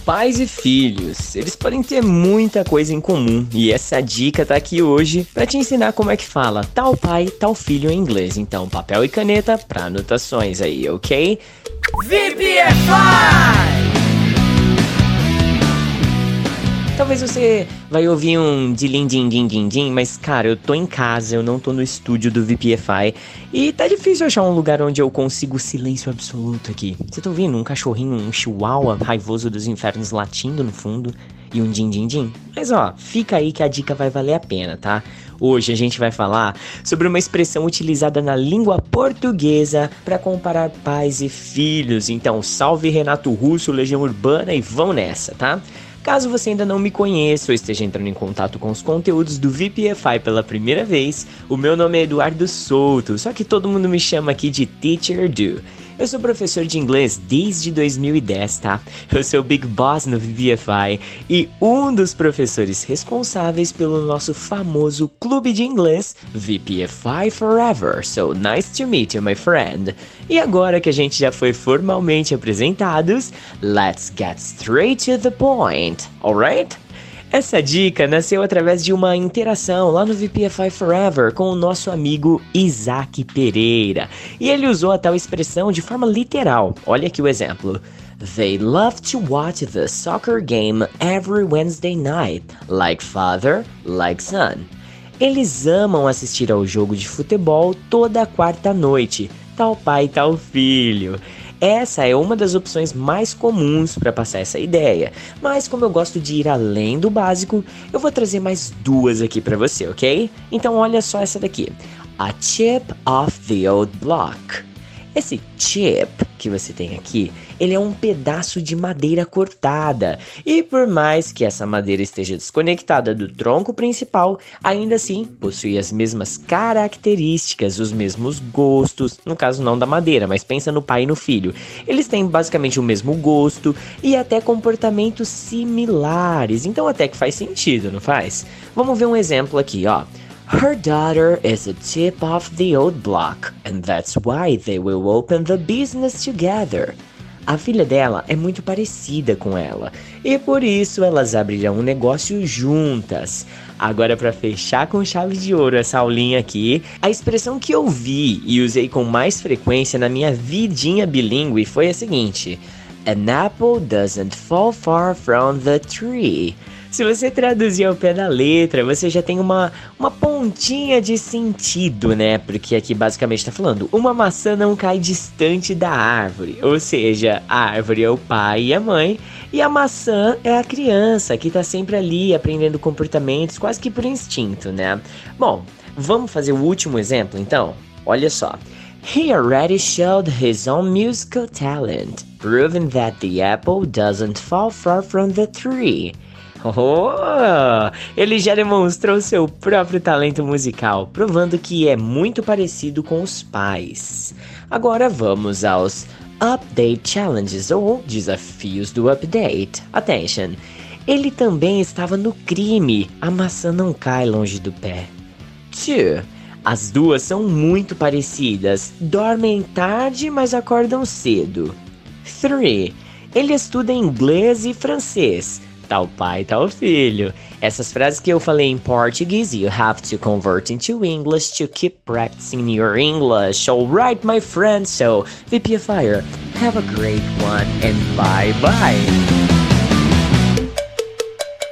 Pais e filhos, eles podem ter muita coisa em comum e essa dica tá aqui hoje para te ensinar como é que fala tal pai, tal filho em inglês. Então, papel e caneta para anotações aí, ok? VPFI! Talvez você vai ouvir um dilim-dim-dim-dim-dim, mas cara, eu tô em casa, eu não tô no estúdio do VPFI e tá difícil achar um lugar onde eu consigo silêncio absoluto aqui. Você tá ouvindo um cachorrinho, um chihuahua raivoso dos infernos latindo no fundo e um din-din-din? Mas ó, fica aí que a dica vai valer a pena, tá? Hoje a gente vai falar sobre uma expressão utilizada na língua portuguesa para comparar pais e filhos. Então, salve Renato Russo, Legião Urbana e vão nessa, tá? Caso você ainda não me conheça ou esteja entrando em contato com os conteúdos do VPFI pela primeira vez, o meu nome é Eduardo Souto, só que todo mundo me chama aqui de Teacher Do. Eu sou professor de inglês desde 2010, tá? Eu sou o Big Boss no VPFI e um dos professores responsáveis pelo nosso famoso clube de inglês VPFI Forever. So nice to meet you, my friend. E agora que a gente já foi formalmente apresentados, let's get straight to the point, alright? Essa dica nasceu através de uma interação lá no VPFI Forever com o nosso amigo Isaac Pereira. E ele usou a tal expressão de forma literal. Olha aqui o exemplo. They love to watch the soccer game every Wednesday night, like father, like son. Eles amam assistir ao jogo de futebol toda quarta noite, tal pai, tal filho. Essa é uma das opções mais comuns para passar essa ideia, mas como eu gosto de ir além do básico, eu vou trazer mais duas aqui para você, ok? Então olha só essa daqui, a chip off the old block. Esse chip que você tem aqui, ele é um pedaço de madeira cortada. E por mais que essa madeira esteja desconectada do tronco principal, ainda assim possui as mesmas características, os mesmos gostos. No caso não da madeira, mas pensa no pai e no filho. Eles têm basicamente o mesmo gosto e até comportamentos similares. Então até que faz sentido, não faz? Vamos ver um exemplo aqui, ó. Her daughter is a chip off the old block, and that's why they will open the business together. A filha dela é muito parecida com ela, e por isso elas abrirão um negócio juntas. Agora, para fechar com chave de ouro essa aulinha aqui, a expressão que eu vi e usei com mais frequência na minha vidinha bilíngue foi a seguinte: An apple doesn't fall far from the tree. Se você traduzir ao pé da letra, você já tem uma pontinha de sentido, né? Porque aqui basicamente está falando, uma maçã não cai distante da árvore. Ou seja, a árvore é o pai e a mãe, e a maçã é a criança, que está sempre ali aprendendo comportamentos quase que por instinto, né? Bom, vamos fazer o último exemplo então? Olha só. He already showed his own musical talent, proving that the apple doesn't fall far from the tree. Oh, ele já demonstrou seu próprio talento musical, provando que é muito parecido com os pais. Agora vamos aos Update Challenges, ou desafios do update. Attention! Ele também estava no crime, a maçã não cai longe do pé. 2. As duas são muito parecidas, dormem tarde, mas acordam cedo. 3. Ele estuda inglês e francês. Tal pai, tal filho. Essas frases que eu falei em português, you have to convert into English to keep practicing your English. Alright, my friends, so VPFire, have a great one and bye bye.